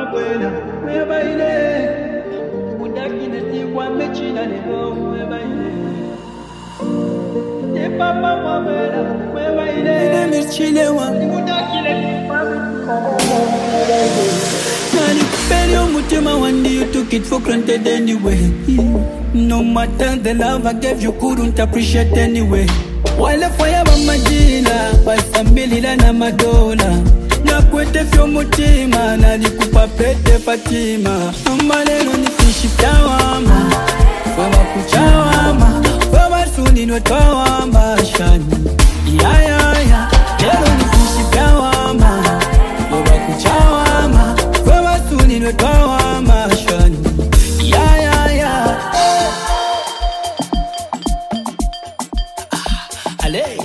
mwabwela mwebaile udakine siwa mechina lelo mwebaile te papa mwabwela mwebaile ine michilewa udakine siwa nani kupeli umutima wandi you took it for granted anyway. No matter the love I gave you couldn't appreciate anyway. Wale fire bamajina basambilila na madola nakwete fyo mutima nalikupa pete Fatima amalelo nifishi tawama fama kuchawama fama suni notawama shani ya ya ya lelo nifishi tawama fama kuchawama fama suni notawama shani ya ya ya allez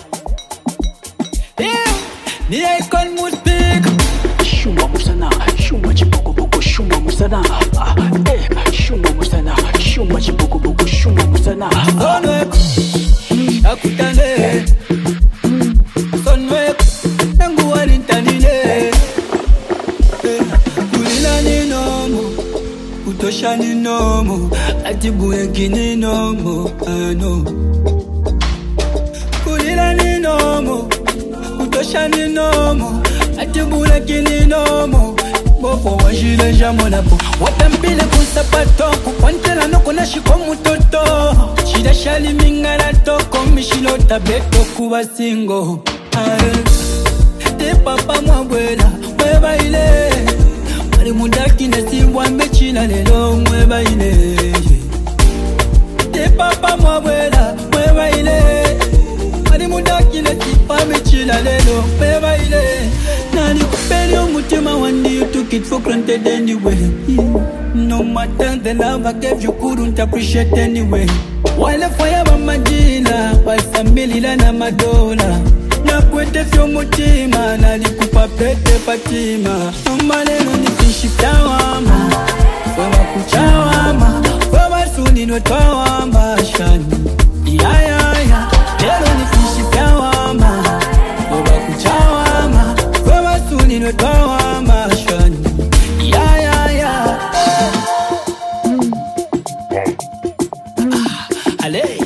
ni icon muspik shuma musana shuma chiboko boko shuma musana shuma musana shuma chiboko boko shuma musana sonwe akutane sonwe nangu walintanile kulila ni nomo utosha ni nomo atibuye kini nomo ano kulila ni nomo utosha ni nomo atibula kini nomo bofo wajile jamonapo watambile kusapato kukwantela noko na shiko mutoto shida shali mingala toko mishilo tabeto kuba singo te papa mwabwela mwebaile wali mudaki nesiwa mechina lelo mwebaile te papa mwabwela mwebaile wali mudaki nesiwa mechina lelo mwebaile nani kupeli umutima wandi you took it for granted anyway. No matter the love I gave you couldn't appreciate anyway. Wale fire bamajina basambilila na madola nakwete fyo mutima nalikupa pete Fatima amalelo nifishi tawama fama kuchawama fama suni notawama shani ya ya ya lelo nifishi tawama fama kuchawama fama suni notawama shani ya ya ya allez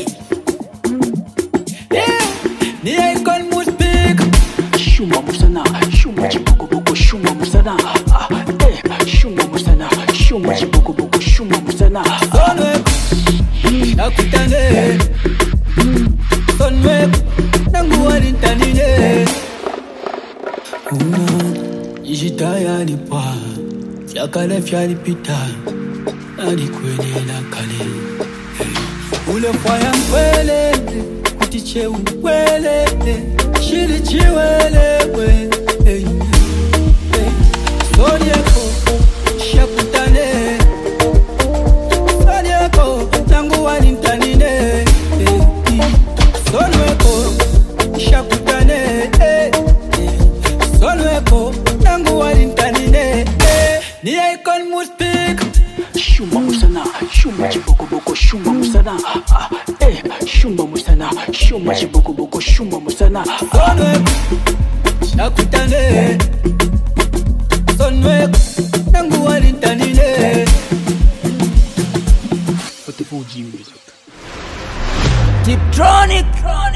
ni icon muspik shuma musana shuma chiboko boko shuma musana shuma musana shuma chiboko boko shuma musana sonwe akutane sonwe nangu walintanile ijitaya lipa yakale fyalipita alikwelela kale ule fwaya mkwele kutiche ukwele shili chiwele sonyeko shakutane sonyeko tangu walintanine sonyeko shakutane sonyeko tangu walintanine ni icon muspik shuma musana shuma chiboko boko shuma musana shuma musana shuma chiboko boko shuma musana sonwe shakutane sonwe nangu walintanile What the fuji music Tiptronic